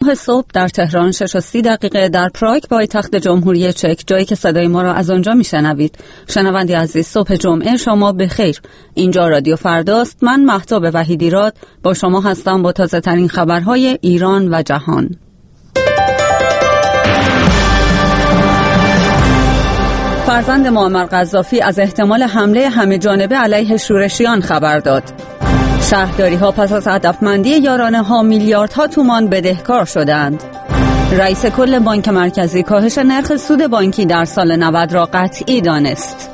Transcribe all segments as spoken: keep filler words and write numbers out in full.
نه صبح در تهران، شش و سی دقیقه در پراگ پایتخت جمهوری چک، جایی که صدای ما را از آنجا میشنوید. شنوندی عزیز، صبح جمعه شما بخیر. اینجا رادیو فرداست. من مهتاب وحیدیراد با شما هستم با تازه ترین خبرهای ایران و جهان. فرزند معمر قذافی از احتمال حمله همه جانبه علیه شورشیان خبر داد. شهرداری ها پس از هدفمندی یارانه ها میلیاردها تومان بدهکار شدند. رئیس کل بانک مرکزی کاهش نرخ سود بانکی در سال نود را قطعی دانست.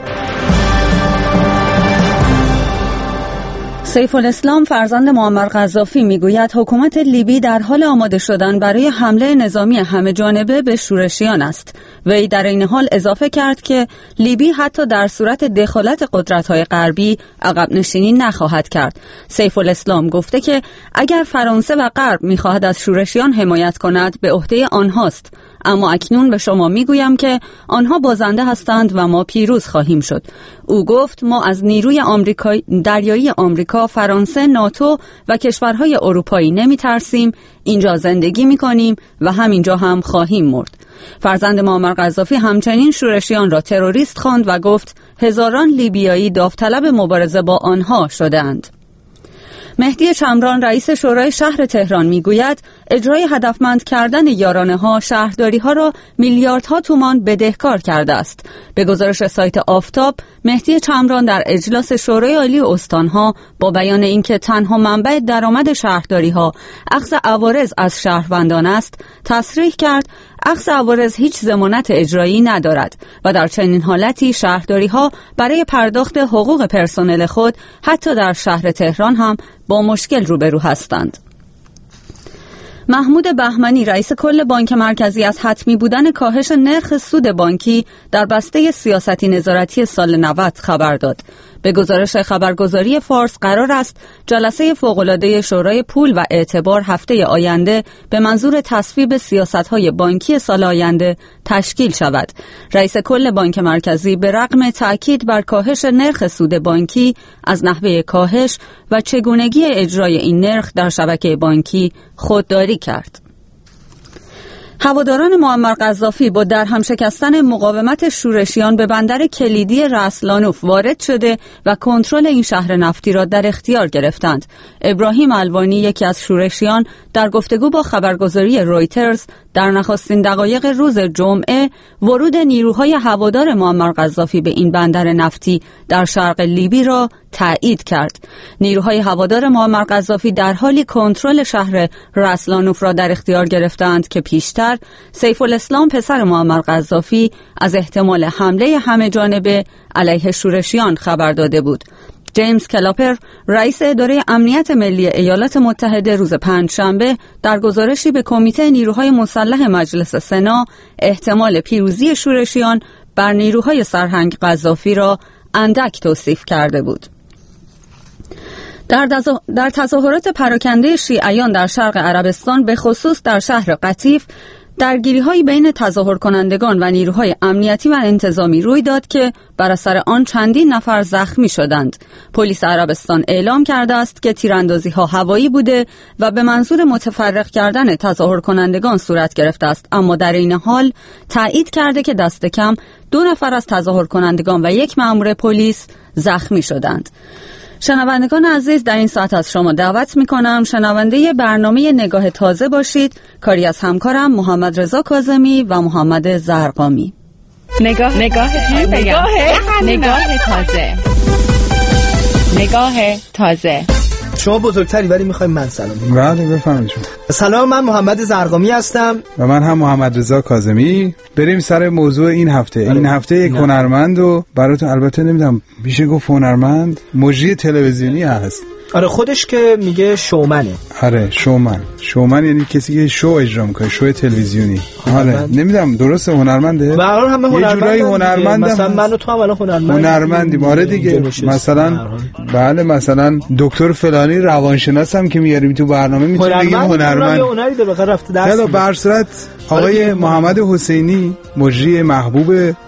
سیف الاسلام فرزند معمر قذافی میگوید حکومت لیبی در حال آماده شدن برای حمله نظامی همه جانبه به شورشیان است. وی در این حال اضافه کرد که لیبی حتی در صورت دخالت قدرت‌های غربی عقب نشینی نخواهد کرد. سیف الاسلام گفته که اگر فرانسه و غرب می‌خواهد از شورشیان حمایت کند به عهده آنهاست، اما اکنون به شما میگویم که آنها بازنده هستند و ما پیروز خواهیم شد. او گفت ما از نیروی آمریکایی دریایی آمریکا، فرانسه، ناتو و کشورهای اروپایی نمی ترسیم. اینجا زندگی می کنیم و همینجا هم خواهیم مرد. فرزند معمر قذافی همچنین شورشیان را تروریست خواند و گفت هزاران لیبیایی داوطلب مبارزه با آنها شدند. مهدی چمران رئیس شورای شهر تهران میگوید اجرای هدفمند کردن یارانه ها شهرداری ها را میلیاردها تومان بدهکار کرده است. به گزارش سایت آفتاب، مهدی چمران در اجلاس شورای عالی استانها با بیان اینکه تنها منبع درآمد شهرداری ها اخذ عوارض از شهروندان است، تصریح کرد اخذ عوارض هیچ ضمانت اجرایی ندارد و در چنین حالتی شهرداری ها برای پرداخت حقوق پرسنل خود حتی در شهر تهران هم با مشکل روبرو هستند. محمود بهمنی رئیس کل بانک مرکزی از حتمی بودن کاهش نرخ سود بانکی در بسته سیاستی نظارتی سال نود خبر داد. به گزارش خبرگزاری فارس قرار است جلسه فوق‌العاده شورای پول و اعتبار هفته آینده به منظور تصویب سیاست‌های بانکی سال آینده تشکیل شود. رئیس کل بانک مرکزی به رغم تأکید بر کاهش نرخ سود بانکی از نحوه کاهش و چگونگی اجرای این نرخ در شبکه بانکی خودداری کرد. هواداران معمر قذافی با درهم شکستن مقاومت شورشیان به بندر کلیدی رأس لانوف وارد شده و کنترل این شهر نفتی را در اختیار گرفتند. ابراهیم الوانی یکی از شورشیان در گفتگو با خبرگزاری رویترز در نخستین دقایق روز جمعه ورود نیروهای هوادار معمر قذافی به این بندر نفتی در شرق لیبی را تایید کرد. نیروهای هوادار معمر قذافی در حالی کنترل شهر رأس لانوف را در اختیار گرفتند که پیشتر سیف الاسلام پسر معمر قذافی از احتمال حمله همه جانبه علیه شورشیان خبر داده بود. جیمز کلاپر رئیس اداره امنیت ملی ایالات متحده روز پنجشنبه در گزارشی به کمیته نیروهای مسلح مجلس سنا احتمال پیروزی شورشیان بر نیروهای سرهنگ قذافی را اندک توصیف کرده بود. در, در تظاهرات پراکنده شیعیان در شرق عربستان به خصوص در شهر قطیف درگیری‌هایی بین تظاهر کنندگان و نیروهای امنیتی و انتظامی روی داد که بر اثر آن چندین نفر زخمی شدند. پلیس عربستان اعلام کرده است که تیراندازی‌ها هوایی بوده و به منظور متفرق کردن تظاهر کنندگان صورت گرفته است، اما در این حال تایید کرده که دست کم دو نفر از تظاهر کنندگان و یک مأمور پلیس زخمی شدند. شنوندگان عزیز، در این ساعت از شما دعوت می‌کنم شنونده برنامه نگاه تازه باشید. کاری از همکارم محمد رضا کاظمی و محمد زرقامی. نگاه نگاه نگاه نگاه تازه نگاه تازه. شما بزرگتری ولی میخوایم من سلام بگم. بله بفرمایید. سلام، من محمد زرقامی هستم و من هم محمد رضا کاظمی. بریم سر موضوع این هفته. آره. این هفته یک هنرمند و براتون، البته نمیدونم میشه گفت هنرمند، مجری تلویزیونی هست. آره خودش که میگه شومنه. آره شومن. شومن یعنی کسی که شو اجرا میکنه، شو تلویزیونی. آره نمیدونم درسته هنرمنده؟ به هر حال همه هنرمند. یه جورایی هنرمند. مثلا من و تو هم الان هنرمند. هنرمندیم. آره دیگه. مثلا بله مثلا دکتر فلانی روانشناسم که میاریم تو برنامه میتونیم بگیم هنرمند. هنری داره، بخاطر رفته درس. حالا به هر صورت آقای محمد حسینی مجری محبوب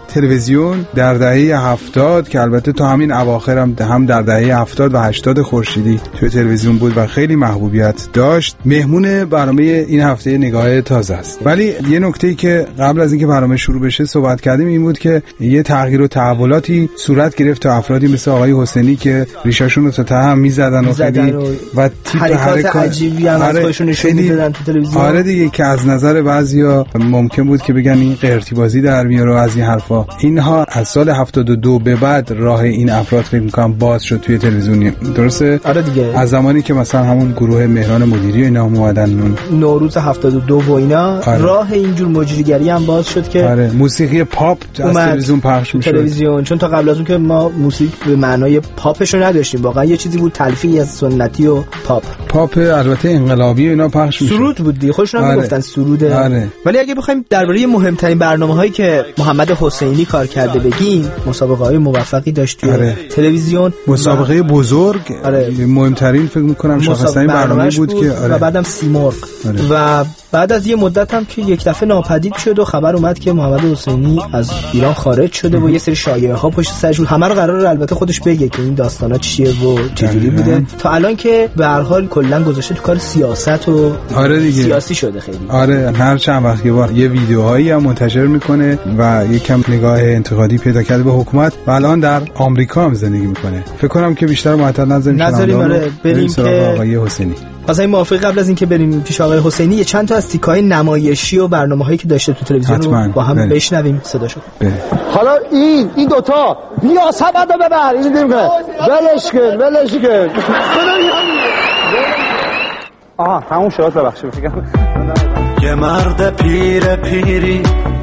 تلویزیون در دهه هفتاد که البته تا همین اواخر هم هم در دهه هفتاد و هشتاد خورشیدی توی تلویزیون بود و خیلی محبوبیت داشت، مهمون برنامه این هفته نگاه تازه است. ولی یه نکته‌ای که قبل از اینکه برنامه شروع بشه صحبت کردیم این بود که یه تغییر و تحولاتی صورت گرفت تا افرادی مثل آقای حسینی که ریشاشون رو تا ته هم می‌زدن و خیلی و تیپ حرکات عجیبی هم از خودشون نشون میدادن تو تلویزیون. آره دیگه، که از نظر بعضیا ممکن بود که بگن این قرتی بازی در میاره و از این حرفا. اینها از سال هفتاد و دو به بعد راه این افراد فکر می‌کنم باز شد توی تلویزیون. درسته؟ آره دیگه. از زمانی که مثلا همون گروه مهران مدیری اینا اومدن نوروز هفتاد و دو و اینا، آره. راه اینجور مجریگری هم باز شد که آره موسیقی پاپ از تلویزیون پخش می‌شد. تلویزیون چون تا قبل از اون که ما موسیقی به معنای پاپش رو نداشتیم، واقعا یه چیزی بود تلفیقی از سنتی و پاپ. پاپ البته انقلابی اینا پخش می‌شد. سرود بود دیگه، خودشون هم آره. میگفتن سروده. آره. ولی اگه بخوایم درباره مهمترین برنامه‌هایی که محمد حسینی کار کرده بگیم، مسابقه‌های موفقی داشت توی آره. تلویزیون، مسابقه و... بزرگ آره. مهمترین فکر می‌کنم شاخص‌ترین برنامه بود, بود که آره. و بعدم سیمرغ آره. و بعد از یه مدت هم که یک دفعه ناپدید شد و خبر اومد که محمد حسینی از ایران خارج شده و یه سری شایعه‌ها پشت سرش بود. همه رو قراره البته خودش بگه که این داستانا چیه و چجوری بوده، تا الان که به هر حال کلا گذاشته تو کار سیاست و آره دیگه. سیاسی شده خیلی. آره هر چند وقت یه بار یه ویدیوهایی هم منتشر میکنه و یکم نگاه انتقادی پیدا کرده به حکومت و الان در آمریکا هم زندگی میکنه. فکر کنم که بیشتر معطل نذاریم نذاریم آره بریم که آقای حسینی. واسه این موافقی قبل از اینکه بریم پیش آقای حسینی یه چند تا از تیکای نمایشی و برنامه‌هایی که داشته تو تلویزیون رو با هم بله. بشنویم صداشو. بله. حالا این این دوتا بیا سبد رو ببر این دیگه ولش کن ولش کن. آها تموم شد ببخشید میگم. یه مرد پیر پیری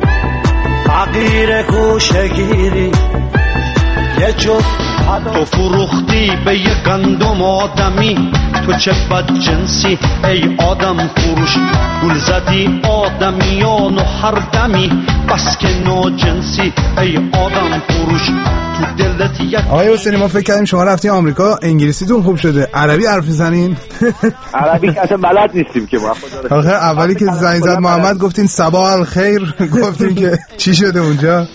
فقیر گوشه‌گیری یه جفت تو فروختی به یه گندم آدمی، تو چه بد جنسی ای آدم فروش، گل زدی آدمیان و هر دمی، بس که ناجنسی ای آدم فروش، تو دلت یک. آقای حسینی ما فکر کردیم شما رفتین آمریکا انگلیسیتون خوب شده، عربی حرف میزنین؟ عربی که اصلا بلد نیستیم که ما. آخه اولی که زنگ زد محمد گفتین صباح الخیر، گفتین که چی شده اونجا؟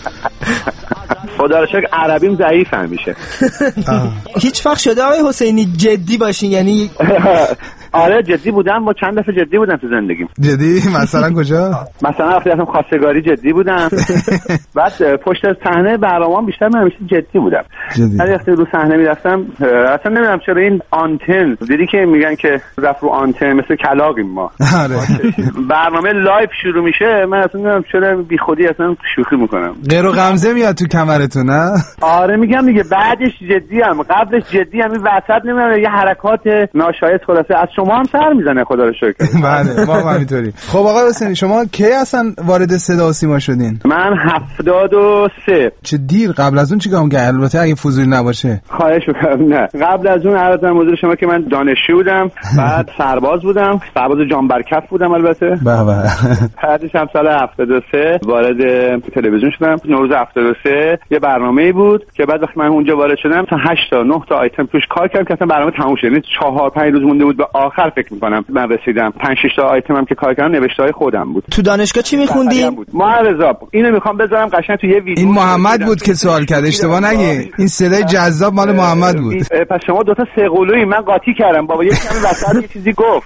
خدا رو شکر عربیم ضعیف همیشه. هیچ وقت شده آقای حسینی جدی باشین؟ یعنی آره جدی بودم، با چند دفعه جدی بودم تو زندگیم. جدی مثلا کجا؟ مثلا وقتی رفتم خواستگاری جدی بودم. بعد پشت صحنه برنامه‌ام بیشتر من همیشه جدی بودم. هر وقتی رو صحنه میرفتم اصلا نمیدونم چرا این آنتن دیدی که میگن که رفت رو آنتن مثل کلاغیم ما. آره. برنامه لایو شروع میشه من اصلا نمیدونم چرا بیخودی اصلا شوخی میکنم. غیر و غمزه میاد تو کمرتون نه؟ آره میگم دیگه بعدش جدی ام، قبلش جدی ام، این وسط نمیدونم یه حرکات ناشایست خلاصه از شما هم سر میزنه خدا رو شکر. بله ما هم همینطوری. خب آقای حسینی شما کی اصلا وارد صدا و سیما شدین؟ من هفتاد و سه. چه دیر قبل از اون چیکار کردین؟ البته اگه فضولی نباشه. خواهش می‌کنم. نه قبل از اون عرضم حضور شما که من دانشجو بودم، بعد سرباز بودم، سرباز جان برکف بودم البته. به به. بعدش هم سال هفتاد و سه وارد تلویزیون شدم. نوروز هفتاد و سه یه برنامه‌ای بود که بعد وقتی من اونجا وارد شدم تا هشت تا نه تا آیتم توش کار کردم که اصلا برنامه تموم شد. یعنی چهار پنج روز مونده بود به آخر فکر می‌کنم من رسیدم. پنج شش تا آیتم هم که کار کردم نوشته‌های خودم بود. تو دانشگاه چی می‌خوندی؟ معرضا. اینو می‌خوام بذارم قشنگ تو یه ویدیو. این محمد بود که سوال کرد، اشتباه نگی. این صدای جذاب مال محمد بود. پس شما دو تا سه من قاطی کردم. بابا یه کمی وسط یه چیزی گفت.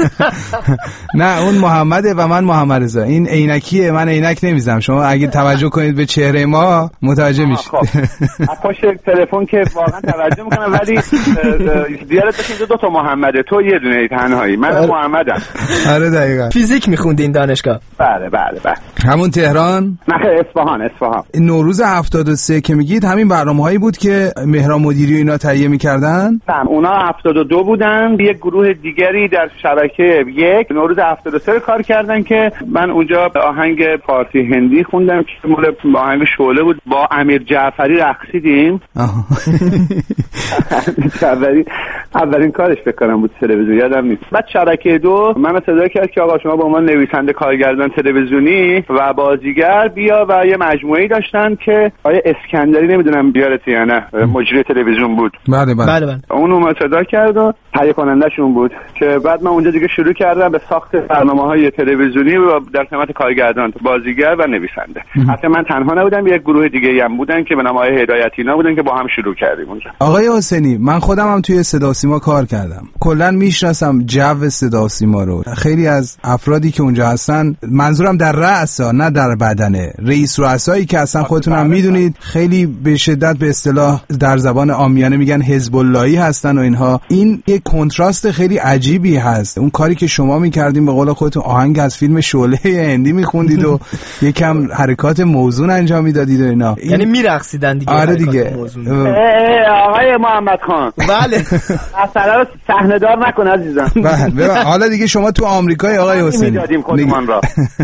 نه اون محمده و من محمد رضا. این عینکیه، من عینک نمیزنم. شما اگه توجه کنید به چهره ما متوجه میشید. از پشت تلفن که واقعا توجه میکنم ولی دیالت بشین دو تا محمده، تو یه دونه تنهایی، من محمدم. آره دقیقاً. فیزیک میخوندین دانشگاه؟ بله بله بله. همون تهران؟ نه اصفهان اصفهان. نوروز هفتاد و سه که میگید همین برنامه‌هایی بود که مهران مدیری اینا تهیه میکردن؟ تمام اونا هفتاد و دو بودن، یک گروه دیگری در شبکه یک نوروز هفتاد و سه کار کردن که من اونجا آهنگ پارتی هندی خوندم که مال آهنگ شعله بود، با امیر جعفری رقصیدیم. آها. جعفری اولین کارش فکر کنم بود تلویزیون، یادم نیست. بعد شبکه دو من صدا کرد که آقا شما به عنوان نویسنده، کارگردان تلویزیونی و بازیگر بیا، و یه مجموعه‌ای داشتن که آیا اسکندری نمیدونم بیارت یا نه، مجری تلویزیون بود. بله بله بله بله. اون اومد صدا کرد و تهیه کننده‌شون بود که بعد من اونجا دیگه شروع کردم به ساخت برنامه‌های تلویزیونی و در خدمت کارگردان، بازیگر و نویسنده. حتی من تنها نبودم، یک گروه دیگه هم بودن که به نام آقای هدایتینا بودن که با هم شروع کردیم اونجا. آقای حسینی، من خودم هم توی صدا و سیما کار کردم، کلا میشناسم جو صدا و سیما رو. خیلی از افرادی که اونجا هستن، منظورم در رأسا نه در بدنه، رئیس رؤسایی که اصلا خودتون هم میدونید خیلی به شدت به اصطلاح در زبان عامیانه میگن حزب اللهی هستن و اینها. این یک کنتراست خیلی عجیبی هست. اون کاری که شما میکردین به قول خودتون آهنگ از فیلم شعله هندی میخوندید و یکم حرکات موزون انجام میدادید و اینا، این... یعنی میرقصیدن دیگه. آره دیگه. آقای محمد خان بله اصلا رو صحنه دار نکن عزیزم. بله. حالا دیگه شما تو آمریکای آقای حسینی میدادیم خودمان را.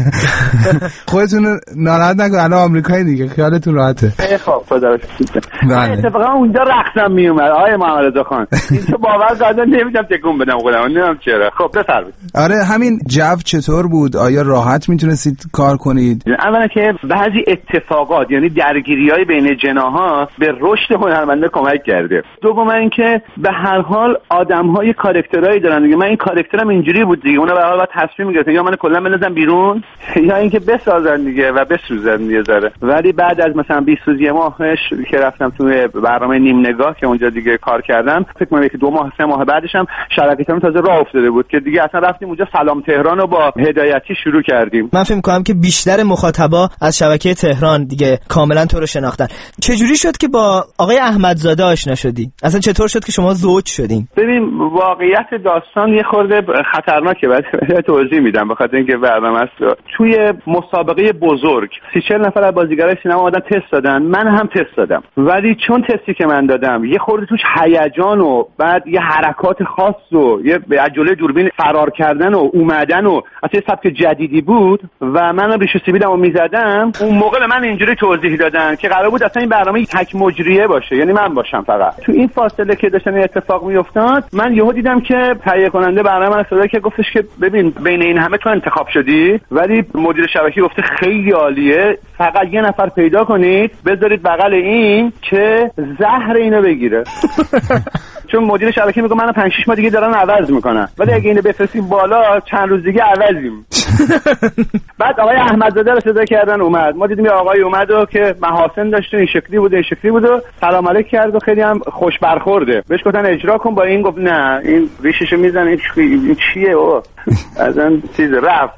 خودتون ناراحت نکن، الان آمریکایی دیگه، خیالتون راحته. خب خدا رو شکر. بله. اتفاقا اونجا رقصم میومد آقای محمد رضا خان. اینجا باور کردن نمیدونم تکون بدم خودم، نمیدونم چرا. خب بفرمایید. آره همین جو چطور بود؟ آیا راحت میتونستید کار کنید؟ اولا که بعضی اتفاقات یعنی درگیری‌های بین جناح‌ها به رشد هنرمنده کمک کرده. دوم اینکه به هر حال آدم‌های کاراکترایی دارن دیگه. من این کاراکترم اینجوری بود دیگه، اونا به هر حال باید تصمیم می‌گرفتن یا من کلا بندازم بیرون یا اینکه بسازن دیگه و بسوزن یه ذره. ولی بعد از مثلا بیست روز یه ماهش که رفتم توی برنامه نیم نگاه که اونجا دیگه کار کردم، فکر کنم که دو ماه سه ماه بعدش هم شبکه تهران تازه راه افتاده بود که دیگه اصلا رفتیم اونجا سلام تهران رو با هدایتی شروع کردیم. من فکر می‌کنم که بیشتر مخاطبا از شبکه تهران دیگه کاملا تو رو شناختن. چجوری شد که با آقای احمدزاده آشنا شدی؟ اصلا چطور شد که شما زوج شدین؟ ببین واقعیت داستان یه خورده خطرناکه، بعد توضیح میدم به خاطر اینکه برنامه است. توی مسابقه بزرگ سی چهل نفر از بازیگرای سینما اومدن تست دادن، من هم تست دادم، ولی چون تستی که من دادم یه خورده توش هیجان و بعد یه حرکات خاص و یه از جلوی دوربین فرار کردن و اومدن و اصلا سبک جدیدی بود و من ریش سیبیلمو میزدم. اون موقع به من اینجوری توضیح دادن که قرار بود اصلا این برنامه تک مجریه باشه، یعنی من باشم فقط. تو این فاصله که داشتن اتفاق میافتاد من یهو دیدم که تهیه کننده برنامه من صدا که گفتش که ببین بین این همه تو انتخاب شدی، ولی مدیر شبکه گفته خیلی عالیه، فقط یه نفر پیدا کنید بذارید بغل این که زهر اینو بگیره. چون مدیر شبکه میگه من پنج شش ماه دیگه دارن عوض میکنن، ولی اگه اینو بفرستیم بالا چند روز دیگه عوضیم. بعد آقای احمدزاده رو صدا کردن اومد، ما دیدیم یه آقای اومد و که محاسن داشت، این شکلی بود این شکلی بود و سلام علیک کرد و خیلی هم خوش برخورده. بهش گفتن اجرا کن، با این گفت نه این ریششو میزنه این, این چیه او ازن چیز رفت.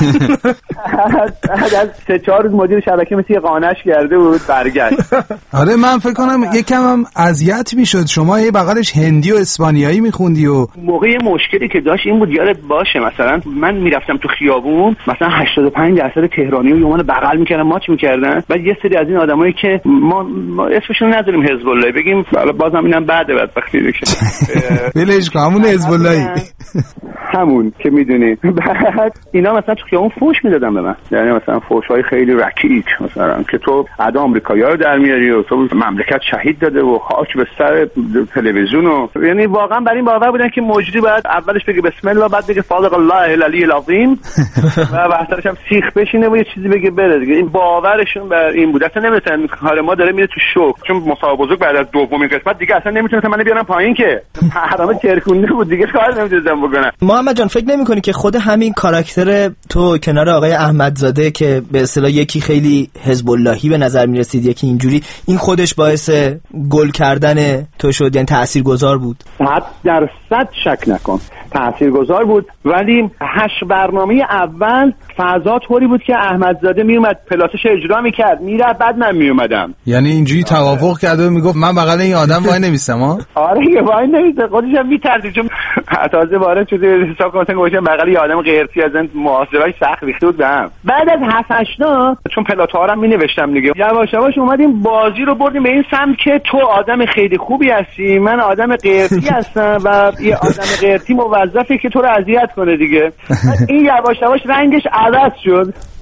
از سه چهار روز مدیر شبکه مثل یه قانش کرده بود برگشت. آره من فکر کنم یکم هم اذیت میشد، شما یه بغلش هندی و اسپانیایی میخوندی و موقع مشکلی که داشت این بود یادت باشه مثلا من میرفتم تو خیابون مثلا هشتاد و پنج درصد تهرانی و یومان بغل میکردن ماچ میکردن، بعد یه سری از این آدمایی که ما, ما اسمشون نذاریم حزب الله بگیم، بازم اینم بعد بعد وقتی دیگه ولش کن همون حزب اللهی همون که میدونی. بعد اینا مثلا تو خیابون فوش میدادن به من، یعنی مثلا فوش‌های خیلی رکیک، مثلا که تو ادا آمریکایی‌ها رو در میاری و تو مملکت شهید داده و خاک به سر تلویزیون و یعنی واقعا بر این باور بودن که مجری باید اولش بگه بسم الله بعد بگه فالق الله العلی العظیم و بعدش هم سیخ بشینه و یه چیزی بگه بره دیگه. این باورشون بر این بود. اصلا نمی‌تونن کار ما داره میره تو شوک، چون مسابقه بزرگ بعد از دومین قسمت دیگه اصلا نمی‌تونن منو بیارن پایین که حرامه چرکونده بود دیگه، کار نمی‌تونن بکنن. محمد جان فکر نمی‌کنی که خود همین کاراکتر تو کنار آقای احمدزاده که به اصطلاح یکی خیلی حزب اللهی به نظر می‌رسید یکی اینجوری، این خودش باعث گل کردن تو شد، یعنی تاثیرگذار بود؟ صد درصد شک نکن تاثیرگذار بود، ولی هشت برنامه اول فضا طوری بود که احمدزاده میومد پلاتش اجرا میکرد میره بعد من میومدم، یعنی اینجوری توافق کرد و میگفت من بغل این آدم وای نمیستم ها. آره یه وای نمیسته، خودش هم میترسید چون تازه وارد شده حساب کنم گوشم بغل یه آدم غیرتی از این محاسبای سخت ریخته بود بهم. بعد از هفت هشت تا چون پلات‌ها رو می نوشتم دیگه یواش یواش اومدیم بازی رو بردیم به این سمت که تو آدم خیلی خوبی هستی، من آدم غیرتی هستم و یه آدم غیرتی موظفه که تو رو اذیت کنه دیگه. این یواش یواش رنگش عوض شد.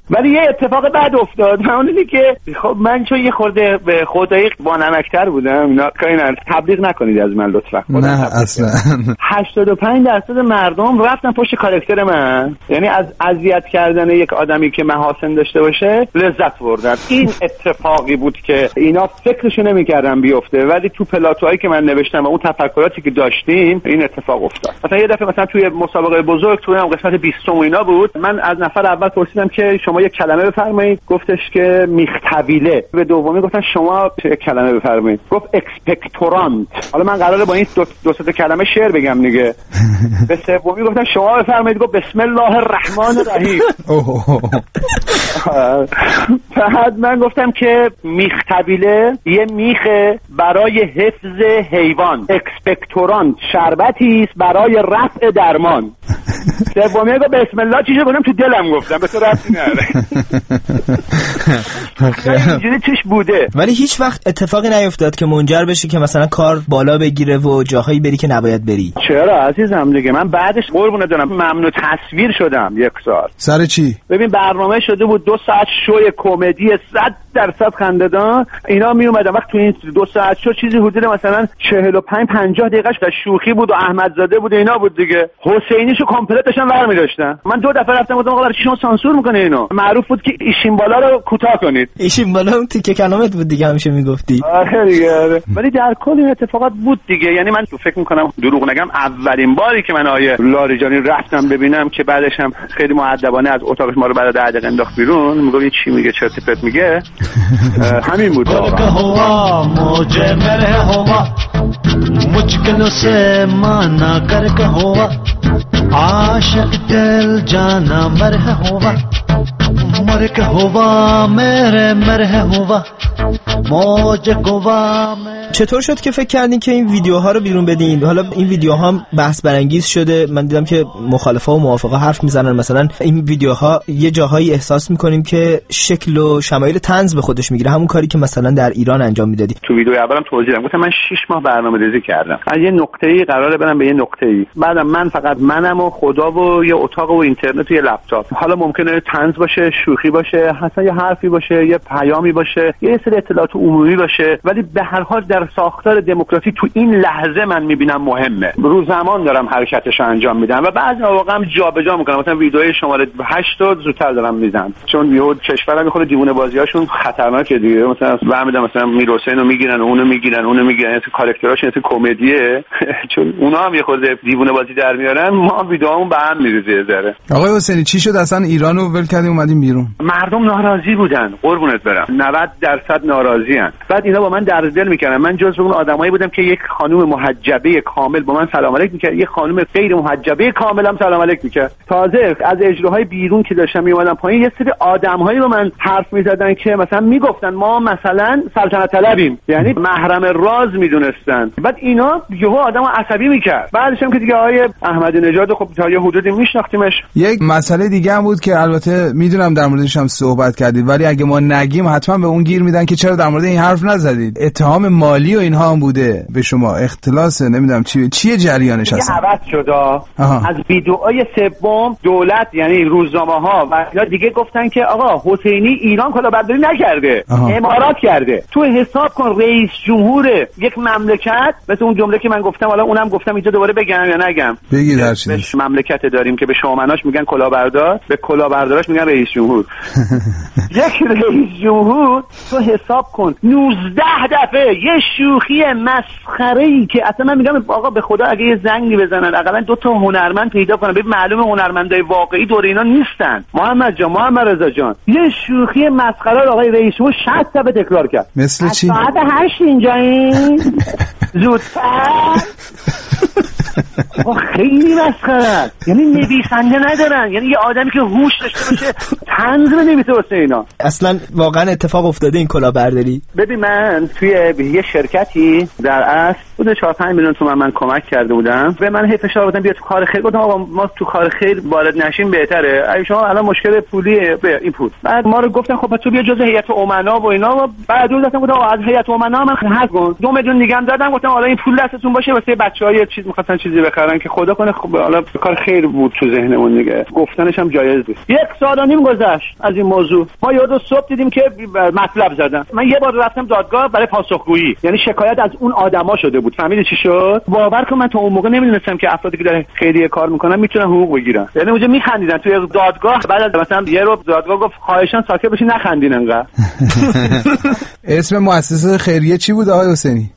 ولی یه اتفاق بعد افتاد، اونی که خب من چون یه خورده به خدایی با نمکتر بودم، اینا کاری نداره، تبلیغ نکنید از من لطفا. نه اصلا هشتاد و پنج درصد مردم رفتن پشت کاراکتر من، یعنی از اذیت کردن یک آدمی که محاسن داشته باشه لذت بردن. این اتفاقی بود که اینا فکرشو نمی‌کردن بیفته، ولی تو پلاتوهایی که من نوشتم و اون تفکراتی که داشتیم این اتفاق افتاد. مثلا یه دفعه مثلا توی مسابقه بزرگ توی هم قسمت بیستم اینا بود، من از نفر اول پرسیدم که شما یک کلمه بفرمایید، گفتش که میختبیله. به دومی گفتن شما یک کلمه بفرمایید، گفت اکسپکتورانت. حالا من قراره با این دو, دو سه کلمه شعر بگم دیگه. به سومی گفتن شما بفرمایید، گفت بسم الله الرحمن الرحیم. بعد من گفتم که میختبیله یه میخه برای حفظ حیوان، اکسپکتورانت شربتی است برای رفع درمان. سومی گفت بسم الله، چیزی گفتم تو دلم گفتم، به تو ربطی نداره. اینجوری توش بوده. ولی هیچ وقت اتفاقی نیفتاد که منجر بشه که مثلا کار بالا بگیره و جاهایی بری که نباید بری؟ چرا عزیزم دیگه، من بعدش قربونت دارم ممنوع تصویر شدم یک سال. سر چی؟ ببین برنامه شده بود دو ساعت شوی کمدی صد درصد خنده‌دار، اینا می اومدن وقت تو این دو ساعت شو چیزی حدود مثلا چهل و پنج پنجاه دقیقه‌اش شوخی بود و احمدزاده بود اینا بود دیگه. حسینیشو کامپلت داشتن برمی داشتن. من دو دفعه رفتم گفتم آقا برای چی شما سانسور میکنه اینو؟ معروف بود که ایشین بالا رو کوتاه کنید. ایشین بالا اون تیکه کلامت بود دیگه، همیشه میگفتی. آره دیگه. ولی در کل این اتفاقات بود دیگه. یعنی من تو فکر میکنم دروغ نگم اولین باری که من آیه لاریجانی رفتم ببینم که بعدش هم خیلی مؤدبانه از اتاقش ما رو بعد ده دقیقه انداخت بیرون، میگم این چی میگه، چرت و پرت میگه. همین بود. मुश्किलों से माना करके हुआ आशिक दिल जाना मरह हुआ मरह हुआ मेरे मरह हुआ موج گوا. چطور شد که فکر کردین که این ویدیوها رو بیرون بدین؟ حالا این ویدیوها هم بحث برانگیز شده، من دیدم که مخالفا و موافقا حرف میزنن. مثلا این ویدیوها یه جاهایی احساس میکنیم که شکل و شمایل طنز به خودش میگیره، همون کاری که مثلا در ایران انجام میدادی. تو ویدیو اولم توضیح دادم، گفتم من شش ماه برنامه‌ریزی کردم، از یه نقطه‌ای قراره برم به یه نقطه‌ای، بعدم من فقط منم و خدا و یه اتاق و اینترنت و یه لپتاپ. حالا ممکنه طنز باشه، شوخی باشه، حتی یه حرفی باشه، یه پیامی باشه، یه سری اطلاعات عمومی باشه، ولی به هر حال در ساختار دموکراسی تو این لحظه من میبینم مهمه. رو زمان دارم حرکتشو انجام میدم و بعضی مواقع هم جابجا میکنم. مثلا ویدیوی شماره هشت رو زودتر دارم میزنم، چون یهو کشورم میخوره دیوونه بازیاشون خطرناکه دیگه. مثلا برمیدم مثلا میرحسین رو میگیرن، اونو میگیرن، اونو میگیرن، این کاراکتراشون این کمدیه. چون اونا هم یه خورده دیوونه بازی در میارن، ما ویدیوامون به هم میریزه ذره. آقای حسینی چی شد اصلا ایرانو ول کردیم اومدیم بیرون؟ مردم ناراضی بودن، قربونت برم، نود درصد ناراضی ان. بعد اینا با من درد دل میکردن. من جزو اون آدمایی بودم که یک خانم محجبه کامل با من سلام علیک میکرد، یک خانم غیر محجبه کامل هم سلام علیک میکرد. تازه از اجراهای بیرون که داشتم میومدم پایین، یه سری آدمایی با من حرف میزدن که مثلا میگفتن ما مثلا سلطنت طلبیم، یعنی محرم راز میدونستن. بعد اینا یهو آدمو عصبی میکرد. بعدش هم که دیگه آقای احمدی نژاد خب تا یه حدودی میشناختیمش. یک مسئله دیگه هم بود که البته میدونم در موردش هم صحبت کردید، ولی اگه ما نگیم حتما به اون گیر میدن که چرا در مورد این حرف نزدید. اتهام مالی و اینها هم بوده به شما، اختلاس نمیدونم چی چیه جریانش اصلا؟ عوض شد. از ویدیوهای سوم دولت یعنی روزنامه‌ها و اینا دیگه گفتن که آقا حسینی ایران کلاهبرداری نکرده، امارات کرده. تو حساب کن رئیس جمهور یک مملکت، مثل اون جمله که من گفتم، حالا اونم گفتم اینجا دوباره بگم یا نگم؟ بگید هر چیزی. مملکت داریم که به شومناش میگن کلاهبردار، به کلاهبرداراش میگن رئیس جمهور. یک رئیس جمهور تو حساب کن نوزده دفعه یه شوخی مسخره‌ای که اصلا من میگم آقا به خدا اگه یه زنگی بزنن حداقل دو تا هنرمند پیدا کنن. ببین معلومه هنرمندای واقعی دور اینا نیستن. محمد جان، محمد رضا جان، یه شوخی مسخره رو آقای رئیس جمهور شصت دفعه تکرار کرد. مثل چی؟ ساعت هشت اینجاییم زودتر. خیلی مسخره است. یعنی نویسنده ندارن، یعنی یه آدمی که هوش داشته باشه طنز بنویسه واسه اینا. اصلا واقعا اتفاق افتاده این کلاهبرداری؟ ببین من توی یه شرکتی در اصل بوده چهار پنج میلیون تومان من کمک کرده بودم. به من هی فشار آوردن بیا تو کار خیر. گفتم آقا ما تو کار خیر وارد نشیم بهتره. اگه شما الان مشکل پولیه به این پول. بعد ما رو گفتن خب تو بیا جزء هیئت امنا و اینا. و بعد روز گفتم آقا از هیئت امنا من حذف کن. دو میلیون دیگه هم دادم. گفتم حالا این پول دستتون باشه واسه بچه‌ها یه چیز می‌خواستن چیزی بخرن که خدا کنه خب حالا کار خیر بود تو ذهنمون دیگه. گفتنش هم جایز بود. یک سال و نیم گذشت. گذشت از این موضوع. ما یه روز صبح دیدیم که مطلب زدن. من یه بار رفتم دادگاه برای پاسخگویی، یعنی شکایت از اون آدما شده بود. فهمیدی چی شد؟ باور کن من تو اون موقع نمیدونستم که افرادی که در خیریه کار میکنن میتونن حقوق بگیرن. یعنی اونجا میخندیدن توی دادگاه. بعد از مثلا یه رو دادگاه گفت خواهشاً ساکت بشین نخندین انقدر. اسم مؤسسه خیریه چی بود آقای حسینی؟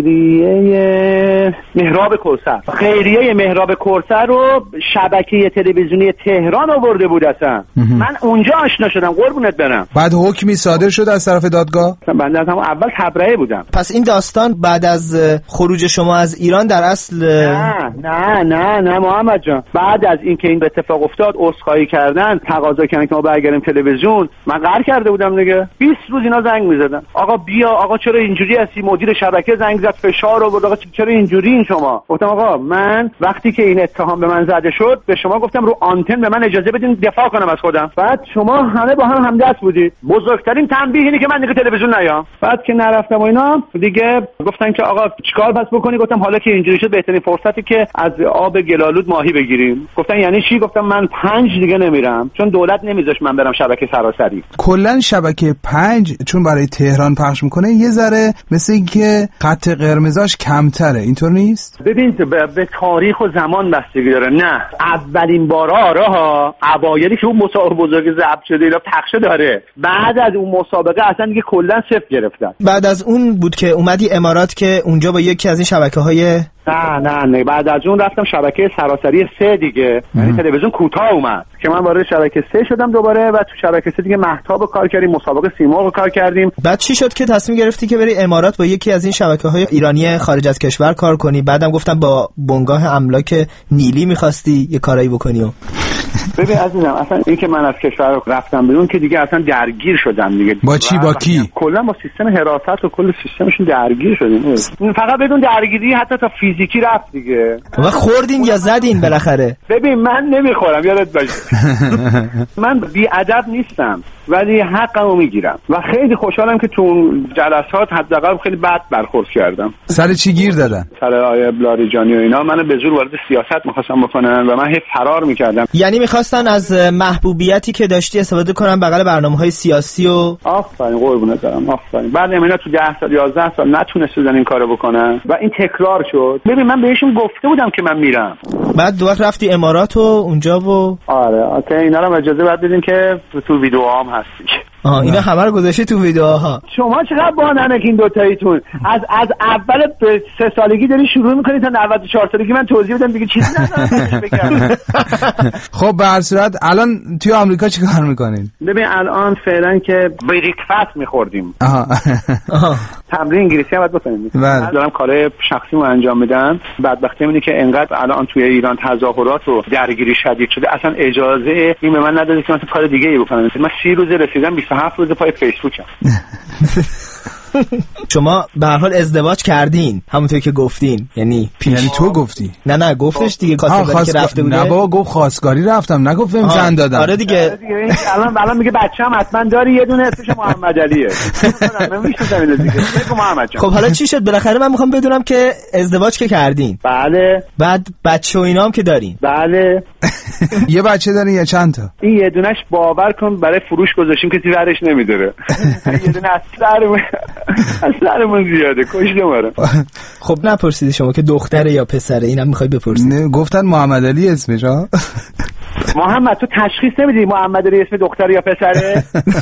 خیریه مهراب کوثر. خیریه مهراب کوثر رو شبکه تلویزیونی تهران آورده بود اصلا. من اونجا آشنا شدم قربونت برم. بعد حکمی صادر شد از طرف دادگاه؟ بنده از همون اول تبرئه بودم. پس این داستان بعد از خروج شما از ایران در اصل نه نه نه نه محمد جان، بعد از اینکه این اتفاق افتاد عذرخواهی کردن، تقاضا کردن که ما برگردیم تلویزیون. من قهر کرده بودم دیگه. بیست روز اینا زنگ می‌زدن. آقا بیا، آقا چرا اینجوری هستی؟ مدیر شبکه زنگ زد فشار آورد. آقا چرا اینجوری این شما؟ گفتم آقا من وقتی که این اتهام به من زده شد به شما گفتم رو آنتن به من اجازه بدین دفاع کنم از خودم. بعد شما همه با هم همدست بودید. بزرگترین تنبیه اینه که من دیگه تلویزیون نیام. بعد که نرفتم و اینا دیگه گفتن که آقا چیکار پس بکنی؟ گفتم حالا که اینجوری شد بهترین فرصتی که از آب گلالود ماهی بگیریم. گفتن یعنی چی؟ گفتم من پنج دیگه نمیرم چون دولت نمیذاش من برم شبکه سراسری. کلا شبکه پنج چون برای تهران پخش میکنه یه ذره مثل اینکه خط قرمزاش کمتره، اینطور نیست؟ ببین به, به تاریخ و زمان بستگی داره. نه اولین بارا آره ها، اوایلی که اون مسابقه بزرگ ضبط شده اینا پخش داره. بعد از اون مسابقه اصلا دیگه کلا صفر گرفتن. بعد از اون بود که اومدی امارات که اونجا با یکی از این شبکه‌های نه نه نه بعد از اون رفتم شبکه سراسری سه دیگه، یعنی تلویزیون کوتاه اومد که من وارد شبکه سه شدم دوباره و تو شبکه سه دیگه مهتاب کار کردیم، مسابقه سیمرغ کار کردیم. بعد چی شد که تصمیم گرفتی که بری امارات با یکی از این شبکه‌های ایرانی خارج از کشور کار کنی؟ بعدم گفتم با بنگاه املاک نیلی می‌خواستی یه کارایی بکنی و ببین عزیزم اصلا این که من از کشور رفتم بیرون که دیگه اصلا درگیر شدم دیگه. با چی با کی؟ کلا با سیستم حراست و کل سیستمشون درگیر شدیم. فقط بدون درگیری حتی تا فیزیکی رفت دیگه. و خوردین یا زدین بالاخره؟ ببین من نمیخورم یادت باشه. من بی ادب نیستم ولی حقمو میگیرم و خیلی خوشحالم که تو جلسات حداقل خیلی بد برخورد کردم. سر چی گیر دادن؟ سر آیه لاریجانی و اینا منو به زور وارد سیاست می‌خواستن بکنن و من هی فرار می‌کردم. یعنی می‌خواستن از محبوبیتی که داشتی استفاده کنن بغل برنامه‌های سیاسی و آفرین قربونت برم آفرین. بعد اینا تو ده سال یازده سال نتونستن این کارو بکنن و این تکرار شد. ببین من بهشون گفته بودم که من میرم. بعد دو وقت رفتی امارات و اونجا و آره اوکی اینا رو اجازه بعد بدین که تو ویدیوهام هستی. آها اینا همه رو گذاشتی تو ویدیوها. شما چقدر بانمک این دو تاییتون از از اول به سه سالگی داری شروع می‌کنید تا نود و چهار سالگی من توضیح بدم دیگه چیزی ندارم بگم. خب به هر صورت الان توی آمریکا چیکار می‌کنید؟ ببین الان فعلا که بریکفاست می‌خوردیم. آها تمرین انگلیسی هم باید بکنیم. من دارم کارهای شخصیمو انجام میدم. بدبختی اینه که انقدر الان توی ایران تظاهرات و درگیری شدید شده اصلا اجازه این به من نداده که من کار دیگه ای بکنم. من سی روز رسیدم بیست و هفت روز پای فیسبوکم. شما به هر حال ازدواج کردین همونطور که گفتین، یعنی پیش یعنی تو گفتی؟ نه نه گفتش دیگه کاسبی که رفته بوده. نه بابا گفت خواستگاری رفتم نگفتم زن دادم. آره دیگه الان الان میگه بچه‌م حتما داری یه دونه اسمش محمد علیه. من میشناسم اینو دیگه. بگو محمد جان. خب حالا چی شد بالاخره؟ من میخوام بدونم که ازدواج که کردین. بله. بعد بچه و اینا هم که دارین. بله. یه بچه دارین یا چند تا؟ این یه دونهش باور کن برای فروش گذاشتیم کسی ورش نمیداره. یه دونه اصلا اصلا زیاده کشته ماره. خب نپرسیدی شما که دختره یا پسره؟ اینم میخوای بپرسید؟ گفتن محمد علی اسمش ها. محمد تو تشخیص نمیدی محمد علی اسم دختر یا پسره؟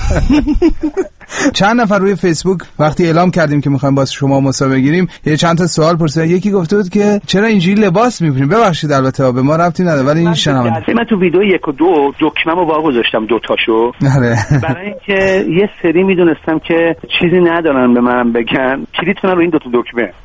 چند نفر روی فیسبوک وقتی اعلام کردیم که میخوایم با شما مسابقه بگیریم یه چند تا سوال پرسیدن. یکی گفته بود که چرا اینجوری لباس میپوشین؟ ببخشید البته به ما ربطی نداره ولی این شنونده من تو ویدیو یک و دو دکمه‌مو وا گذاشتم دو تاشو برای اینکه یه سری میدونستم که چیزی ندارن به منم بگن کلیت کنن رو این دو تا دکمه.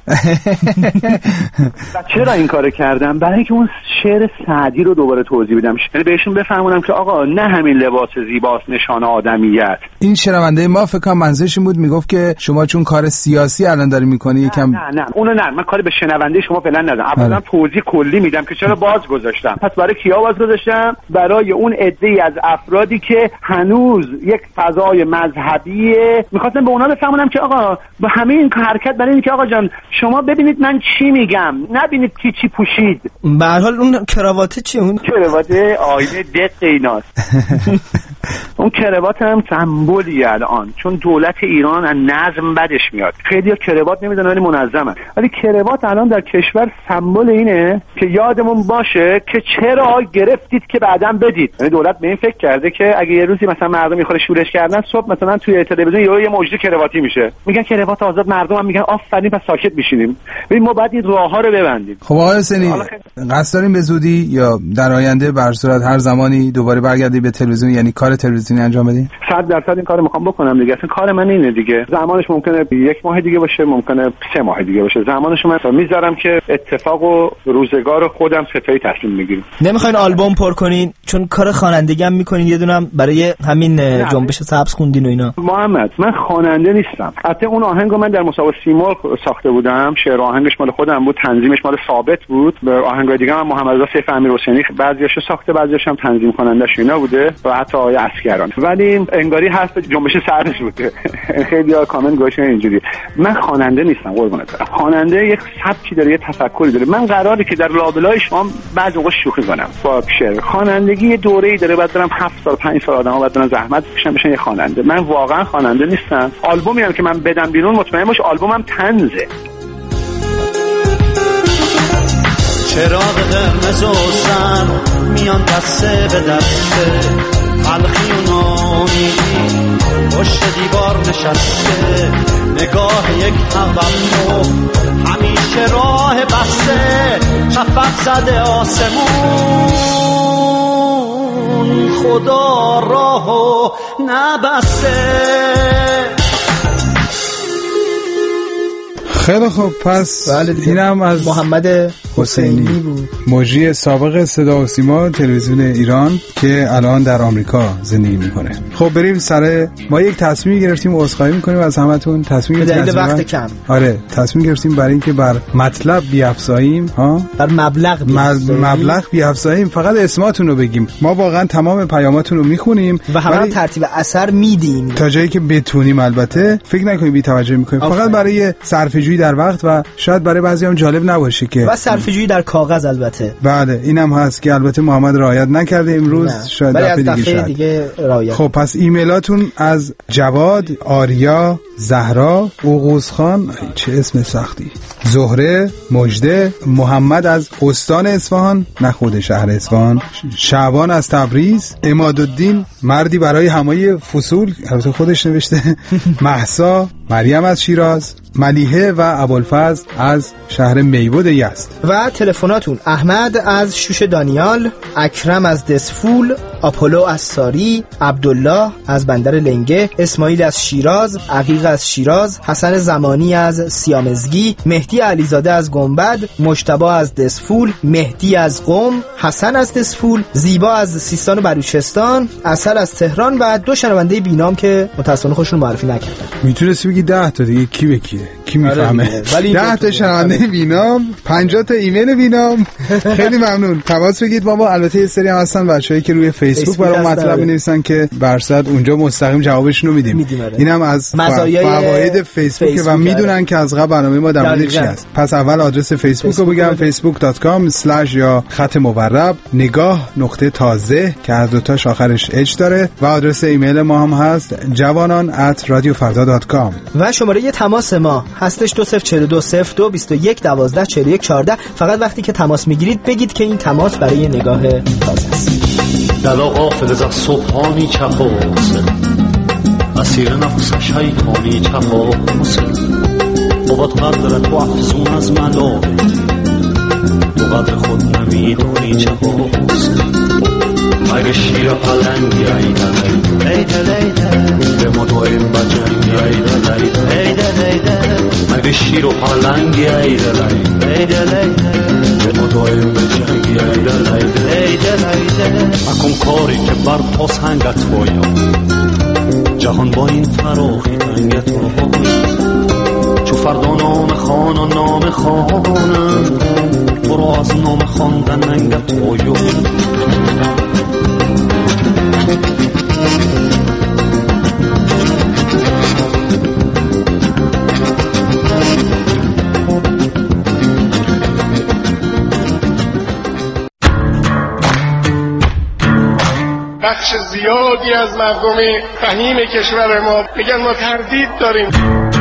و چرا این کارو کردم؟ برای اینکه اون شعر سعدی رو دوباره توضیح بدم، یعنی بهشون بفهمونم که آقا نه همین لباس زیباست نشانه آدمیت. این شنونده ما فکر کنم منظورش بود میگفت که شما چون کار سیاسی الان داری میکنی یکم نه نه اونو نه من کاری به شنونده شما فعلا ندارم. اولا توضیح کلی میدم که چرا باز گذاشتم. پس برای کیا باز گذاشتم؟ برای اون عده‌ای از افرادی که هنوز یک فضای مذهبی میخواستم به اونا بفهمونم که آقا با همه این حرکت برای اینکه آقا جان شما ببینید من چی میگم نبینید کی چی پوشید. به هر حال اون کراواته چی؟ اون کراواته آینه دق ایناست. اون کراوات هم سمبولیه الان، چون دولت ایران از نظم بدش میاد. خیلی‌ها کراوات نمیدونن ولی منظمه، ولی کراوات الان در کشور سمبل اینه که یادمون باشه که چرا گرفتید که بعداً بدید. یعنی دولت به این فکر کرده که اگه یه روزی مثلا مردم میخوره شورش کردن، صبح مثلا توی تلویزیون یه موجود کرواتی میشه، میگن کراوات آزاد، مردم هم میگن آفرین پس ساکت میشینیم. ببین ما باید این راه‌ها رو ببندیم. خب آقای حسینی، قصد داریم به زودی یا در آینده بر صورت هر زمانی دوباره برگردی به تلویزیون، یعنی کار تلویزیونی انجام بدی؟ صد درصد این کارو میخوام بکنم دیگه. اصلا کار من اینه دیگه. زمانش ممکنه یک ماه دیگه باشه، ممکنه سه ماه دیگه باشه. زمانش من میذارم که اتفاق و روزگار خودم ستایی تصمیم میگیرم. نمیخواین آلبوم پر کنین چون کار خوانندگی هم میکنین، یه دونم برای همین جنبش سبز خوندین و اینا؟ محمد من خواننده نیستم. البته اون آهنگو من در مسابقه سیمرغ ساخته بودم، شعر آهنگش مال خودم بود، تنظیمش مال ثابت بود. به آهنگای دیگه من محمد رضا سیف امیرحسینی بعضیاشو ساخته، بعضیاش هم تنظیم کنندش اینا بوده و حتی آقای اسکران. ولی انگاری حرف جنبش سبز بوده. خیلی‌ها کامنت گوشن اینجوری. من خواننده نیستم قربونت برم. خواننده یک سبکی داره، یه تفکری داره. من قراره که در لابلای شما بعضی موقع شوخی کنم با شعر. خوانندگی یه دوره‌ای داره، بعد برم هفت سال پنج سال آدم‌ها بعد برن زحمت بکشن بشن یه خواننده. من واقعا خواننده نیستم. آلبومی هم که من بدم بیرون مطمئن باش آلبومم طنزه. چراغ قرمز و سر میان دسته به دسته، تلخی و نامیدی پشت دیوار نشسته، نگاه یک توقع همیشه راه بسته، شفق زده آسمون خدا راهو نبسته. خیلی خوب، پس اینم از محمد حسینی بود، مجری سابق صدا و سیما تلویزیون ایران که الان در آمریکا زندگی میکنه. خب بریم سر ما یک تصمیم گرفتیم، عذرخواهی میکنیم از همتون. تصمیم دلیل وقت کم. آره تصمیم گرفتیم برای اینکه بر مطلب بیافزاییم، ها بر مبلغ بیافزاییم. مبلغ بیافزاییم. فقط اسماتون رو بگیم، ما واقعا تمام پیاماتون رو میخونیم و همه ترتیب اثر میدیم تا جایی که بتونیم. البته فکر نکنید بی توجه میکنیم، فقط برای صرفه‌جویی در وقت و شاید برای بعضیام جالب نباشه که و صرفه‌جویی در کاغذ. البته بله اینم هست که البته محمد رعایت نکرده امروز، نه. شاید دفعه دیگه, دفعه دیگه رعایت. خب پس ایمیلاتون از جواد، آریا، زهرا، اوغوزخان، چه اسم سختی، زهره، مجده، محمد از استان اصفهان، نه خود شهر اصفهان، شعبان از تبریز، عمادالدین مردی برای همه فصول، البته خودش نوشته، مهسا، مریم از شیراز، ملیحه و ابوالفضل از شهر میبود یزد. و تلفناتون: احمد از شوش دانیال، اکرم از دسفول، آپولو از ساری، عبدالله از بندر لنگه، اسماعیل از شیراز، عقیق از شیراز، حسن زمانی از سیامزگی، مهدی علیزاده از گنبد، مجتبی از دسفول، مهدی از قم، حسن از دسفول، زیبا از سیستان و بلوچستان، اصل از تهران و دو شنونده بینام که متأسفانه خودشون معرفی نکردن. میتونستی بگی ده تا دیگه، کی به کیه؟ کی میفهمه؟ ده تا شنونده بینام، پنجاه تا ایمیل بینام. خیلی ممنون. تماس بگیرید با ما. البته یه سری هم هستن بچه‌ای که روی فیسبوک برام مطلب می‌نویسن که برصد اونجا مستقیم جوابشون رو میدیم. اینم از فواید فیسبوک و میدونن که از قبل برنامه ما در موردش چی هست. پس اول آدرس فیسبوک رو بگم: فیسبوک دات کام اسلش یا خط مورب نگاه نقطه تازه که هر دو تاش آخرش اچ داره، و آدرس ایمیل ما هم هست جوانان ات رادیو فردا دات کام. و شماره یه تماس ما هستش دو صفر چهار دو صفر دو بیست و یک دوازده چهل و یک چهارده. فقط وقتی که تماس میگیرید بگید که این تماس برای نگاه تازه است. دلا غافل از صبحانی چپاسه، اسیر نفس شیطانی چپاسه، بود قدر تو افزون از ملائکه، تو قدر خود نمیدونی چپاسه. مگه شیر پلنگی ایده ایده ایده به ما دویم بجنگی ایده ایده ایده ایده مگه شیر و پلنگی ایده ایده ایده به ما دویم بجنگی ایده ایده ایده ایده اکن کاری که بر پاسنگت باید جهان با این فراخی تنگت باید چو فردا نام خان و نام خانم تو رو از نام خواندن انگت باید. بخش زیادی از مردم فهیم کشور ما میگن ما تردید داریم.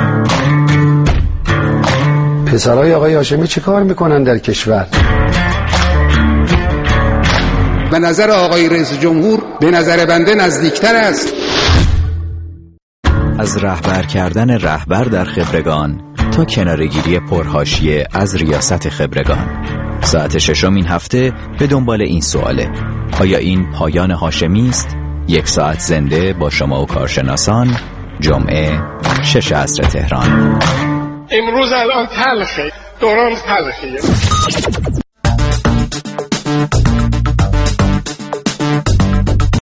پسرای آقای هاشمی چه کار میکنن در کشور؟ به نظر آقای رئیس جمهور به نظر بنده نزدیکتر است. از رهبر کردن رهبر در خبرگان تا کنارگیری پرحاشیه از ریاست خبرگان. ساعت ششم این هفته به دنبال این سواله: آیا این پایان هاشمی است؟ یک ساعت زنده با شما و کارشناسان. جمعه شش عصر تهران. امروز الان تلخه، دوران تلخیه.